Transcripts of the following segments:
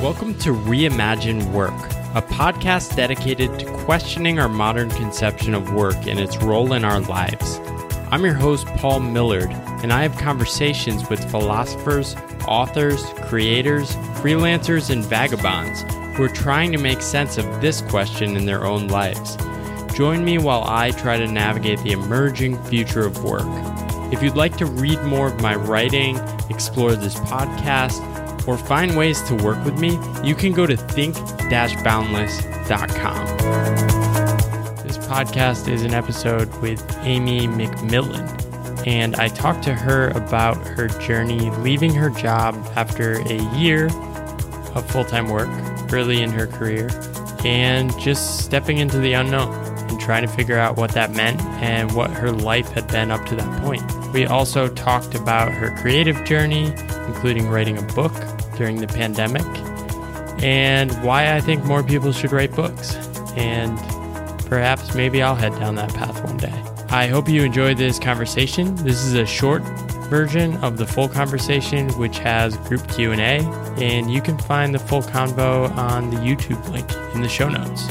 Welcome to Reimagine Work, a podcast dedicated to questioning our modern conception of work and its role in our lives. I'm your host, Paul Millard, and I have conversations with philosophers, authors, creators, freelancers, and vagabonds who are trying to make sense of this question in their own lives. Join me while I try to navigate the emerging future of work. If you'd like to read more of my writing, explore this podcast, or find ways to work with me, you can go to think-boundless.com. This podcast is an episode with Amy McMillan, and I talked to her about her journey leaving her job after a year of full-time work early in her career and just stepping into the unknown and trying to figure out what that meant and what her life had been up to that point. We also talked about her creative journey, including writing a book during the pandemic, and why I think more people should write books. And perhaps maybe I'll head down that path one day. I hope you enjoyed this conversation. This is a short version of the full conversation, which has group Q&A, and you can find the full convo on the YouTube link in the show notes.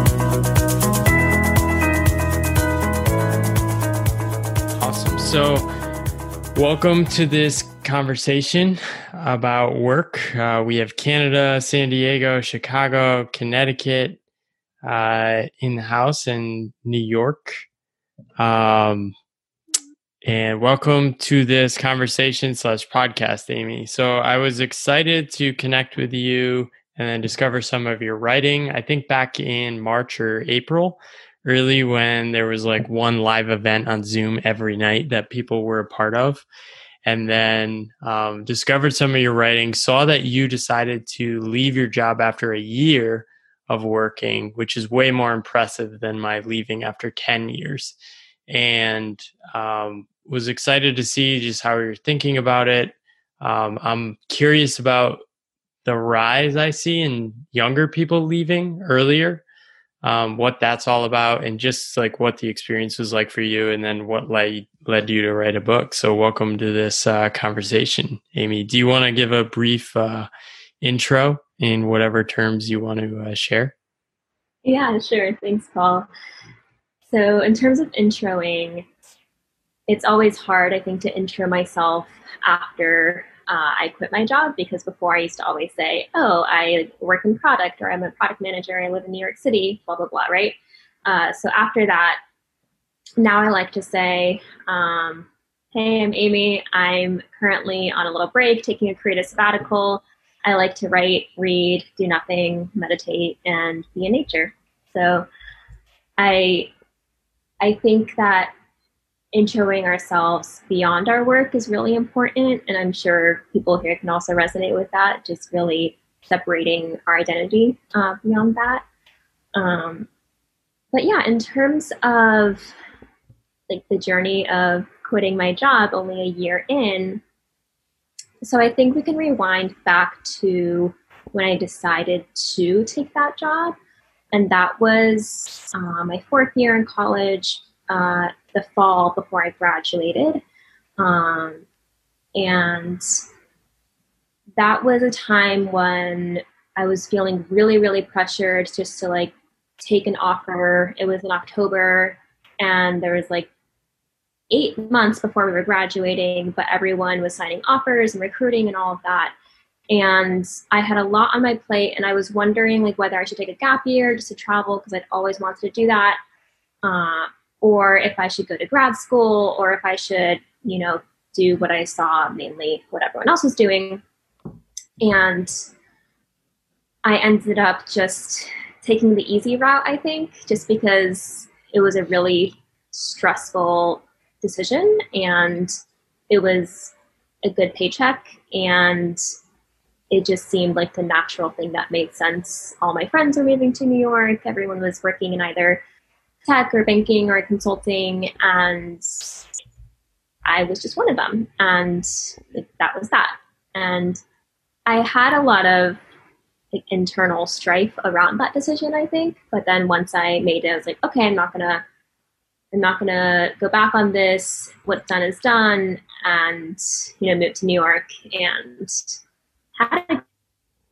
Awesome. So welcome to this conversation about work. We have Canada, San Diego, Chicago, Connecticut in the house, and New York. And welcome to this conversation/podcast, Amy. So I was excited to connect with you and then discover some of your writing. I think back in March or April, early when there was like one live event on Zoom every night that people were a part of. And then discovered some of your writing, saw that you decided to leave your job after a year of working, which is way more impressive than my leaving after 10 years. And was excited to see just how you're thinking about it. I'm curious about the rise I see in younger people leaving earlier, what that's all about, and just like what the experience was like for you, and then what led you to write a book. So welcome to this conversation, Amy. Do you want to give a brief intro in whatever terms you want to share? Yeah, sure. Thanks, Paul. So in terms of introing, it's always hard, I think, to intro myself after I quit my job, because before I used to always say, oh, I work in product, or I'm a product manager, I live in New York City, blah, blah, blah, right? So after that, now I like to say, hey, I'm Amy. I'm currently on a little break, taking a creative sabbatical. I like to write, read, do nothing, meditate, and be in nature. So I think that introing ourselves beyond our work is really important, and I'm sure people here can also resonate with that, just really separating our identity beyond that. But yeah, in terms of like the journey of quitting my job only a year in, so I think we can rewind back to when I decided to take that job, and that was my fourth year in college, the fall before I graduated. And that was a time when I was feeling really, really pressured just to like take an offer. It was in October, and there was like 8 months before we were graduating, but everyone was signing offers and recruiting and all of that. And I had a lot on my plate, and I was wondering like whether I should take a gap year just to travel, because I'd always wanted to do that. Or if I should go to grad school, or if I should, do what I saw, mainly what everyone else was doing. And I ended up just taking the easy route, I think, just because it was a really stressful decision, and it was a good paycheck, and it just seemed like the natural thing that made sense. All my friends were moving to New York. Everyone was working in either tech or banking or consulting, and I was just one of them, and that was that. And I had a lot of like internal strife around that decision, I think, but then once I made it, I was like, okay, I'm not gonna go back on this. What's done is done, and moved to New York and had a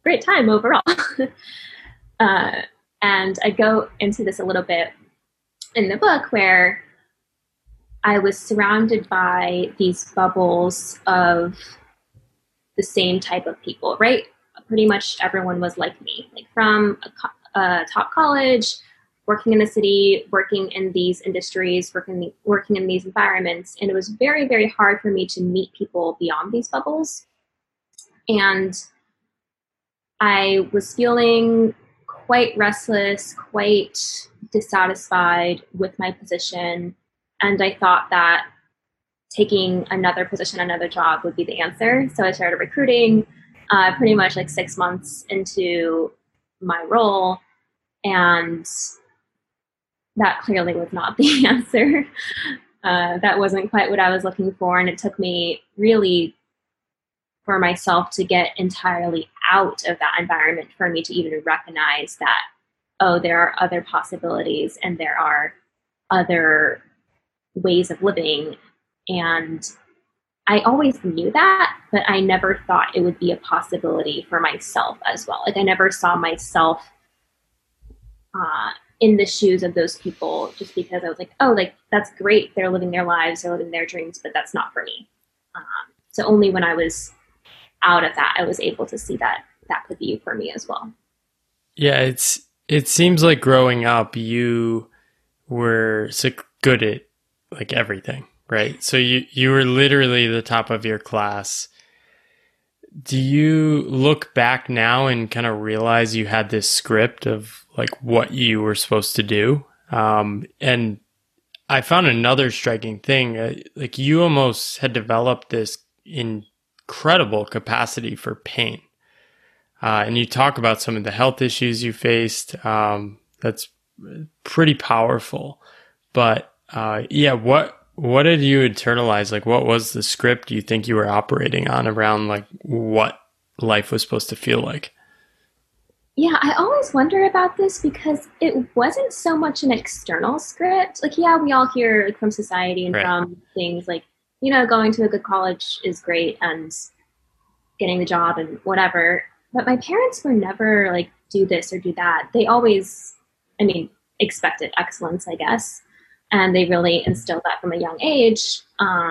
great time overall. uh, and I go into this a little bit in the book where I was surrounded by these bubbles of the same type of people, right? Pretty much everyone was like me, like from a top college, working in the city, working in these industries, working in these environments. And it was very, very hard for me to meet people beyond these bubbles. And I was feeling quite restless, quite dissatisfied with my position. And I thought that taking another position, another job would be the answer. So I started recruiting pretty much like 6 months into my role. And that clearly was not the answer. That wasn't quite what I was looking for. And it took me really for myself to get entirely out of that environment for me to even recognize that, oh, there are other possibilities and there are other ways of living. And I always knew that, but I never thought it would be a possibility for myself as well. Like I never saw myself in the shoes of those people just because I was like, oh, like that's great. They're living their lives, they're living their dreams, but that's not for me. So only when I was out of that, I was able to see that that could be for me as well. Yeah, it seems like growing up, you were so good at like everything, right? So you were literally the top of your class. Do you look back now and kind of realize you had this script of like what you were supposed to do? And I found another striking thing, like you almost had developed this incredible capacity for pain. And you talk about some of the health issues you faced. That's pretty powerful. But yeah, what did you internalize? Like, what was the script you think you were operating on around like what life was supposed to feel like? Yeah, I always wonder about this because it wasn't so much an external script. Like, yeah, we all hear like from society and Right. from things like, going to a good college is great and getting the job and whatever. But my parents were never like, do this or do that. They always, I mean, expected excellence, I guess. And they really instilled that from a young age.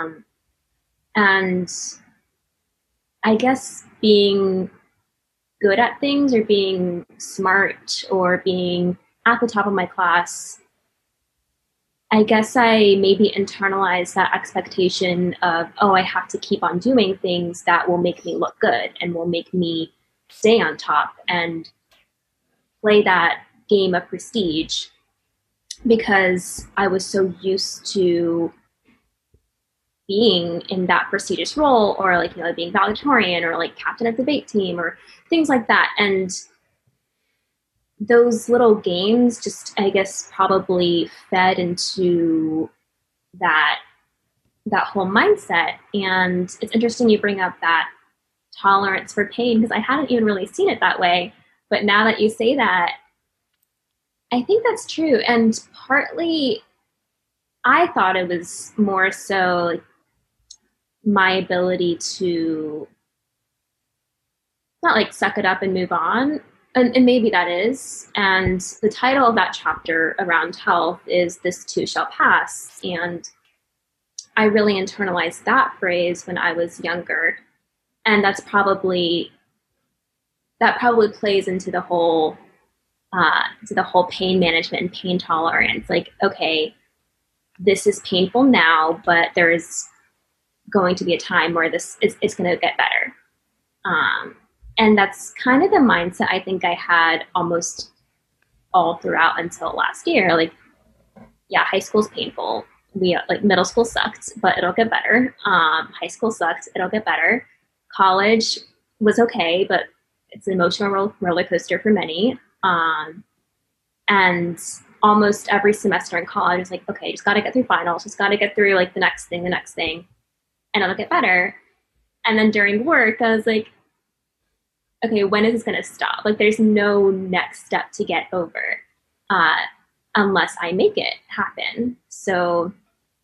And I guess being good at things or being smart or being at the top of my class, I guess I maybe internalized that expectation of, oh, I have to keep on doing things that will make me look good and will make me stay on top and play that game of prestige because I was so used to being in that prestigious role or like, being valedictorian or like captain of the debate team or things like that. And those little games just, I guess, probably fed into that whole mindset. And it's interesting you bring up that tolerance for pain because I hadn't even really seen it that way. But now that you say that, I think that's true. And partly I thought it was more so like my ability to not like suck it up and move on. And maybe that is. And the title of that chapter around health is This Too Shall Pass. And I really internalized that phrase when I was younger. And that probably plays into the whole pain management and pain tolerance. Like, okay, this is painful now, but there's going to be a time where it's going to get better. And that's kind of the mindset I think I had almost all throughout until last year. Like, yeah, high school's painful. Middle school sucked, but it'll get better. High school sucked, it'll get better. College was okay, but it's an emotional roller coaster for many. And almost every semester in college is like, okay, just got to get through finals, just got to get through like the next thing, and it'll get better. And then during work, I was like, okay, when is this going to stop? Like, there's no next step to get over unless I make it happen. So,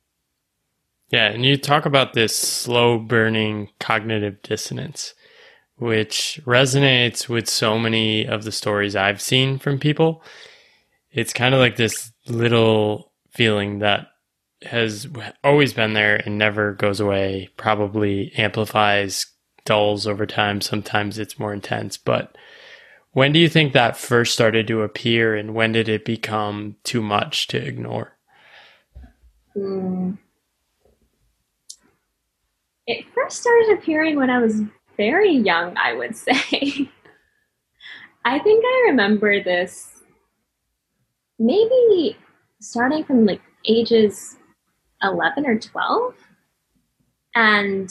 yeah, and you talk about this slow burning cognitive dissonance, which resonates with so many of the stories I've seen from people. It's kind of like this little feeling that has always been there and never goes away, probably amplifies, dulls over time. Sometimes it's more intense. But when do you think that first started to appear, and when did it become too much to ignore? Mm. It first started appearing when I was very young, I would say. I think I remember this maybe starting from like ages 11 or 12, and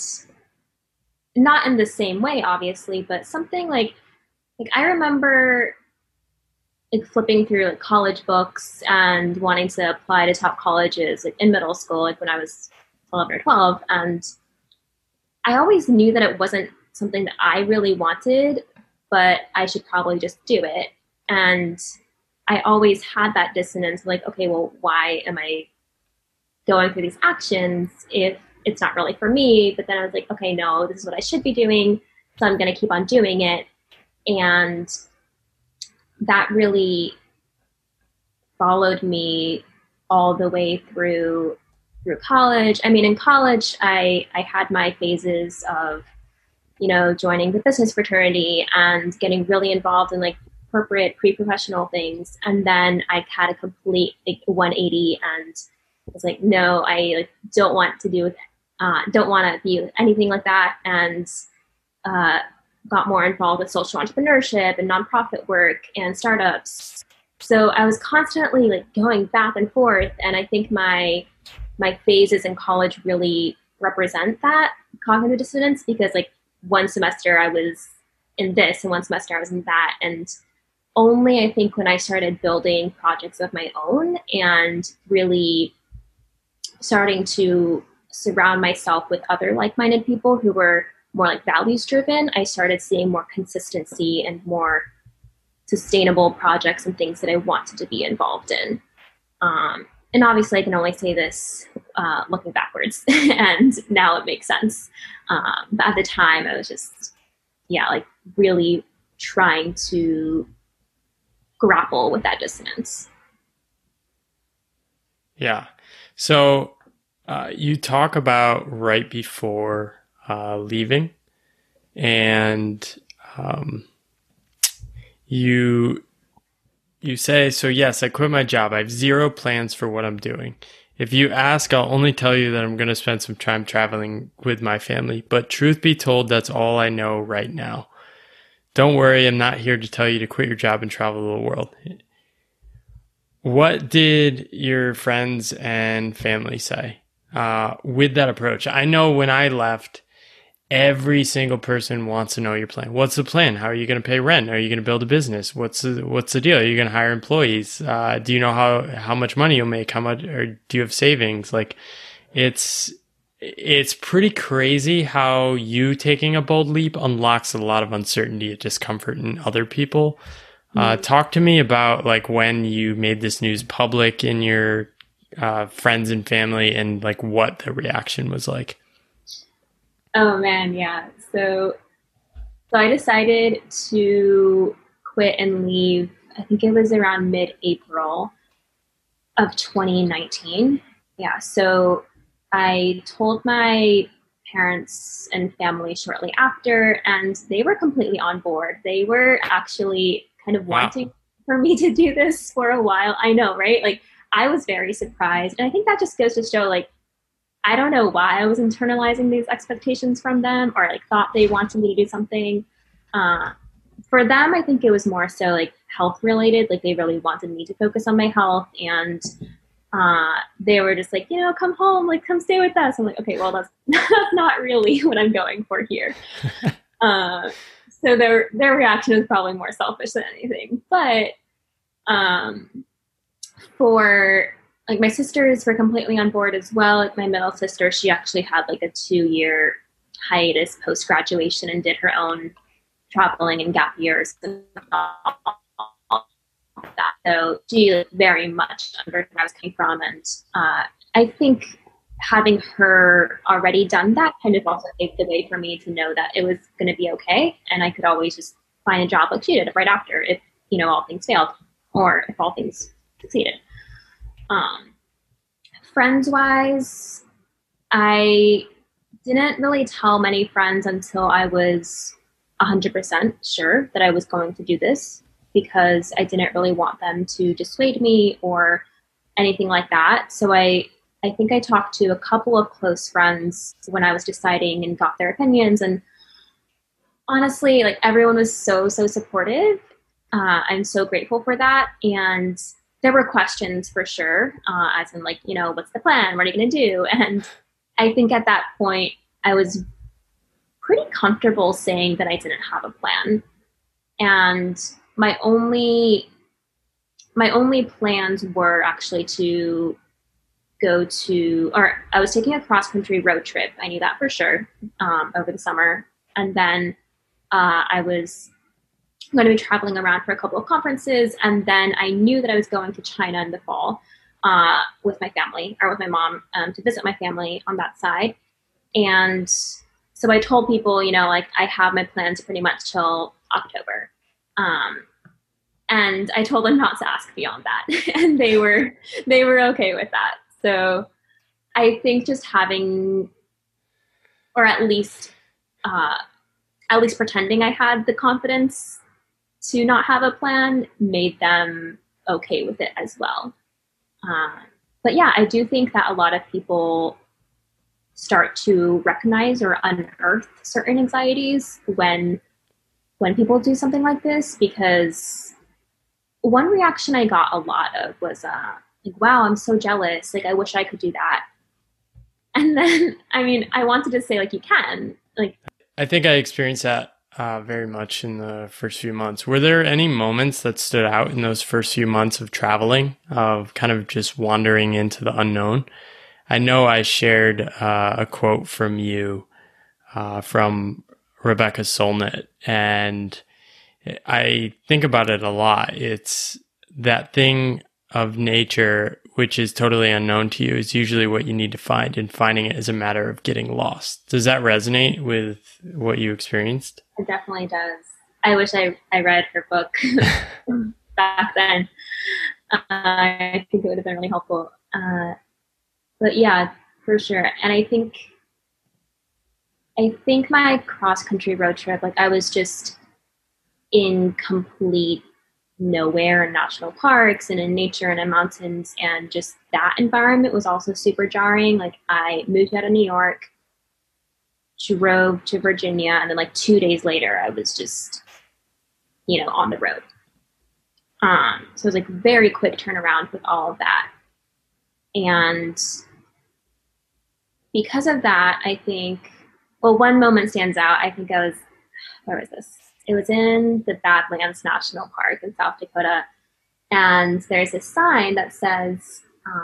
not in the same way obviously, but something like I remember like flipping through like college books and wanting to apply to top colleges like in middle school, like when I was 11 or 12, and I always knew that it wasn't something that I really wanted, but I should probably just do it. And I always had that dissonance, like, okay, well, why am I going through these actions if it's not really for me? But then I was like, okay, no, this is what I should be doing, so I'm going to keep on doing it. And that really followed me all the way through college. I mean, in college, I had my phases of, you know, joining the business fraternity and getting really involved in like corporate pre-professional things. And then I had a complete like 180 and was like, no, I like, don't want to do, don't want to be anything like that. And got more involved with social entrepreneurship and nonprofit work and startups. So I was constantly like going back and forth. And I think my phases in college really represent that cognitive dissonance, because like one semester I was in this and one semester I was in that. And only I think when I started building projects of my own and really starting to surround myself with other like-minded people who were more like values driven, I started seeing more consistency and more sustainable projects and things that I wanted to be involved in. And obviously I can only say this looking backwards and now it makes sense. But at the time I was just, yeah, like really trying to grapple with that dissonance. Yeah. So you talk about right before leaving, and you say, so yes, I quit my job. I have zero plans for what I'm doing. If you ask, I'll only tell you that I'm going to spend some time traveling with my family. But truth be told, that's all I know right now. Don't worry, I'm not here to tell you to quit your job and travel the world. What did your friends and family say with that approach? I know when I left, every single person wants to know your plan. What's the plan? How are you going to pay rent? Are you going to build a business? What's the deal? Are you going to hire employees? Do you know how much money you'll make? How much, or do you have savings? Like, it's pretty crazy how you taking a bold leap unlocks a lot of uncertainty and discomfort in other people. Talk to me about like when you made this news public in your friends and family, and like what the reaction was like. Oh man, yeah. So I decided to quit and leave. I think it was around mid-April of 2019. Yeah. So I told my parents and family shortly after, and they were completely on board. They were actually kind of wanting for me to do this for a while. I know, right? Like I was very surprised. And I think that just goes to show like, I don't know why I was internalizing these expectations from them, or like thought they wanted me to do something. For them, I think it was more so like health related. Like they really wanted me to focus on my health, and they were just like, you know, come home, like come stay with us. I'm like, okay, well that's not really what I'm going for here. So their reaction was probably more selfish than anything. But for like my sisters were completely on board as well. Like my middle sister, she actually had like a 2-year hiatus post graduation and did her own traveling and gap years and all that. So she very much understood where I was coming from, and I think having her already done that kind of also paved the way for me to know that it was going to be okay. And I could always just find a job like she did right after if, all things failed or if all things succeeded. Friends wise, I didn't really tell many friends until I was 100% sure that I was going to do this because I didn't really want them to dissuade me or anything like that. So I think I talked to a couple of close friends when I was deciding and got their opinions. And honestly, like everyone was so, so supportive. I'm so grateful for that. And there were questions for sure, as in like, what's the plan? What are you going to do? And I think at that point, I was pretty comfortable saying that I didn't have a plan. And my only plans were actually to I was taking a cross country road trip. I knew that for sure over the summer. And then I was going to be traveling around for a couple of conferences. And then I knew that I was going to China in the fall with my family or with my mom to visit my family on that side. And so I told people, like I have my plans pretty much till October. And I told them not to ask beyond that. And they were okay with that. So I think just having, or at least pretending I had the confidence to not have a plan made them okay with it as well. But yeah, I do think that a lot of people start to recognize or unearth certain anxieties when people do something like this, because one reaction I got a lot of was like, wow, I'm so jealous. Like, I wish I could do that. And then, I wanted to say, like, you can. Like, I think I experienced that very much in the first few months. Were there any moments that stood out in those first few months of traveling, of kind of just wandering into the unknown? I know I shared a quote from you from Rebecca Solnit, and I think about it a lot. It's that thing of nature which is totally unknown to you is usually what you need to find, and finding it is a matter of getting lost. Does that resonate with what you experienced? It definitely does. I wish I read her book back then. I think it would have been really helpful. But yeah, for sure. And I think my cross-country road trip, like I was just in complete nowhere in national parks and in nature and in mountains, and just that environment was also super jarring. Like I moved out of New York, drove to Virginia, and then like 2 days later I was just, on the road. So it was like very quick turnaround with all of that. And because of that, I think, well, one moment stands out. I think where was this? It was in the Badlands National Park in South Dakota. And there's a sign that says,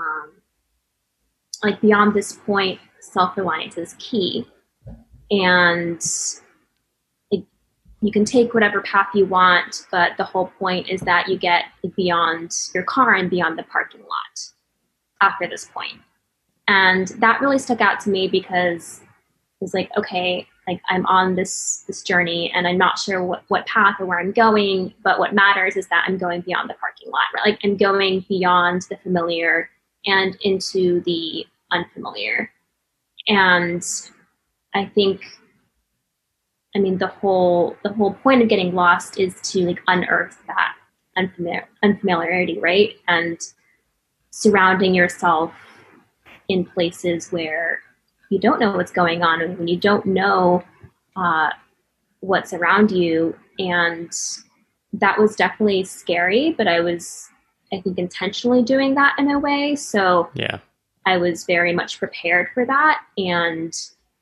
like, beyond this point, self-reliance is key. And you can take whatever path you want, but the whole point is that you get beyond your car and beyond the parking lot after this point. And that really stuck out to me because it's like, okay, like I'm on this journey and I'm not sure what path or where I'm going, but what matters is that I'm going beyond the parking lot, right? Like I'm going beyond the familiar and into the unfamiliar. And I think, the whole point of getting lost is to like unearth that unfamiliarity, right? And surrounding yourself in places where you don't know what's going on and when you don't know what's around you. And that was definitely scary, but I was, I think, intentionally doing that in a way. So yeah, I was very much prepared for that and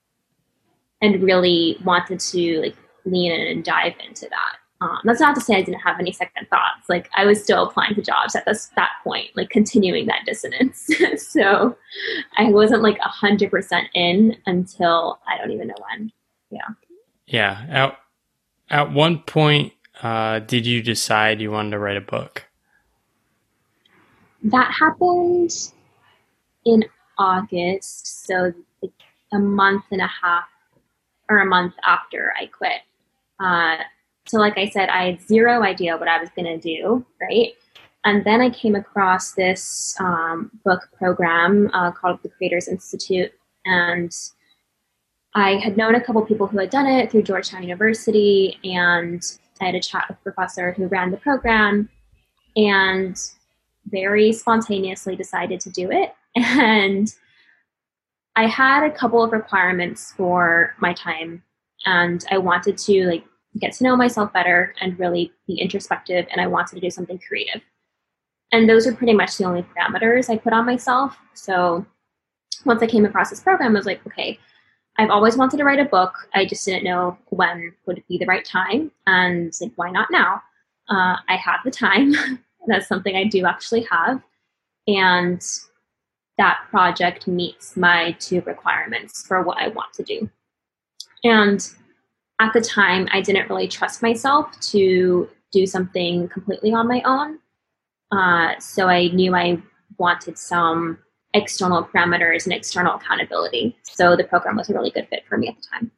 really wanted to like lean in and dive into that. That's not to say I didn't have any second thoughts. Like I was still applying to jobs at that point, like continuing that dissonance. So I wasn't like 100% in until I don't even know when. Yeah. Yeah. At one point, did you decide you wanted to write a book? That happened in August, so like a month and a half or a month after I quit. Uh, so, like I said, I had zero idea what I was going to do, right? And then I came across this book program called the Creators Institute. And I had known a couple people who had done it through Georgetown University. And I had a chat with a professor who ran the program and very spontaneously decided to do it. And I had a couple of requirements for my time, and I wanted to like get to know myself better and really be introspective, and I wanted to do something creative. And those were pretty much the only parameters I put on myself. So once I came across this program, I was like, okay, I've always wanted to write a book. I just didn't know when would be the right time. And like, why not now? I have the time. That's something I do actually have. And that project meets my two requirements for what I want to do. And at the time, I didn't really trust myself to do something completely on my own. So I knew I wanted some external parameters and external accountability. So the program was a really good fit for me at the time.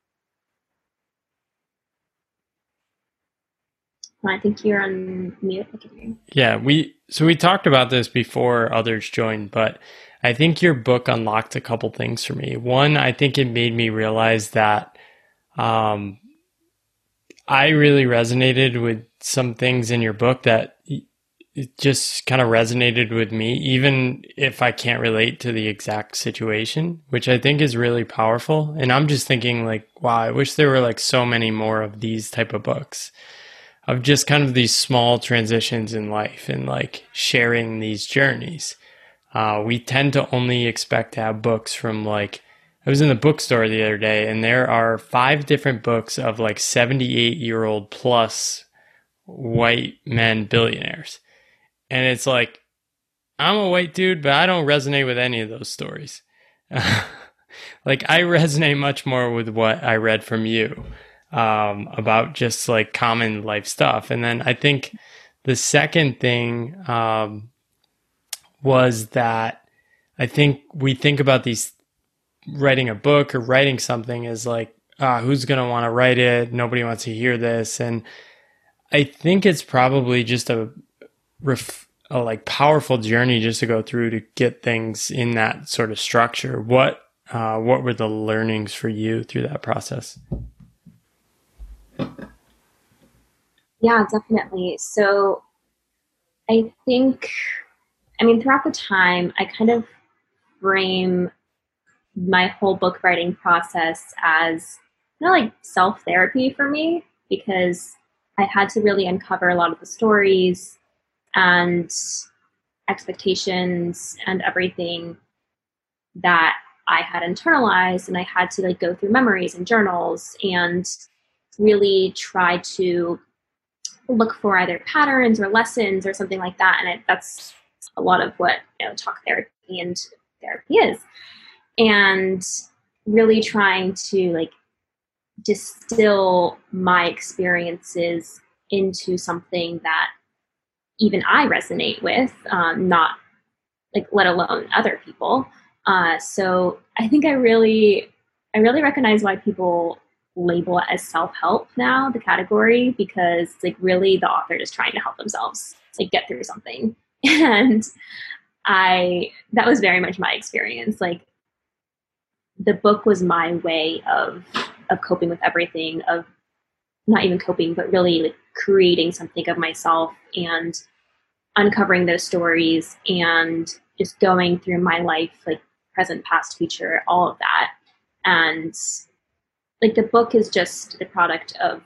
I think you're on mute. Yeah, we talked about this before others joined, but I think your book unlocked a couple things for me. One, I think it made me realize that I really resonated with some things in your book that it just kind of resonated with me, even if I can't relate to the exact situation, which I think is really powerful. And I'm just thinking like, wow, I wish there were like so many more of these type of books, of just kind of these small transitions in life and like sharing these journeys. We tend to only expect to have books from like, I was in the bookstore the other day and there are 5 different books of like 78-year-old plus white men billionaires. And it's like, I'm a white dude, but I don't resonate with any of those stories. Like I resonate much more with what I read from you about just like common life stuff. And then I think the second thing was that I think we think about these writing a book or writing something as like, who's going to want to write it? Nobody wants to hear this. And I think it's probably just a like powerful journey just to go through to get things in that sort of structure. What were the learnings for you through that process? Yeah, definitely. So I think, throughout the time, I kind of frame my whole book writing process as like self-therapy for me, because I had to really uncover a lot of the stories and expectations and everything that I had internalized, and I had to like go through memories and journals and really try to look for either patterns or lessons or something like that. And that's a lot of what talk therapy and therapy is. And really trying to like distill my experiences into something that even I resonate with, not like let alone other people. So I think I really recognize why people label it as self-help now, the category, because like really the author is trying to help themselves like get through something. And that was very much my experience. Like the book was my way of coping with everything, of not even coping, but really like creating something of myself and uncovering those stories and just going through my life, like present, past, future, all of that. And like the book is just the product of,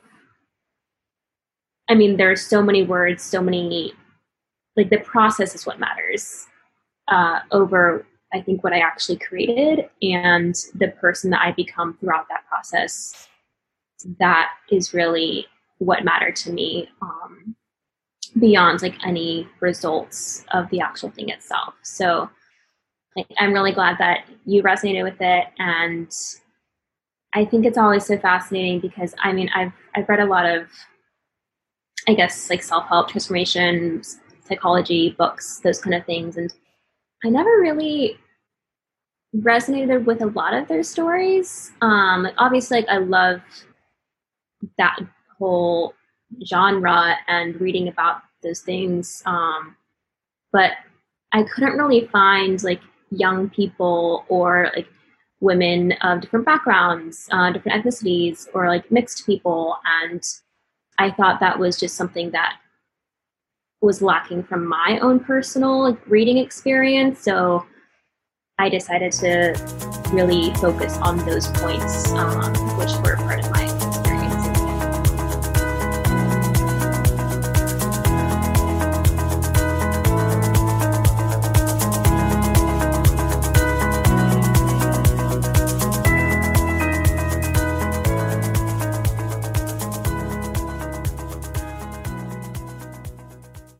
there are so many words, so many, like the process is what matters over, I think, what I actually created and the person that I become throughout that process. That is really what mattered to me, beyond like any results of the actual thing itself. So like, I'm really glad that you resonated with it. And I think it's always so fascinating because I've read a lot of, I guess, like self-help, transformation, psychology books, those kind of things. And I never really resonated with a lot of their stories. Obviously, like, I love that whole genre and reading about those things. But I couldn't really find like young people or like women of different backgrounds, different ethnicities, or like mixed people. And I thought that was just something that was lacking from my own personal like reading experience. So I decided to really focus on those points, which were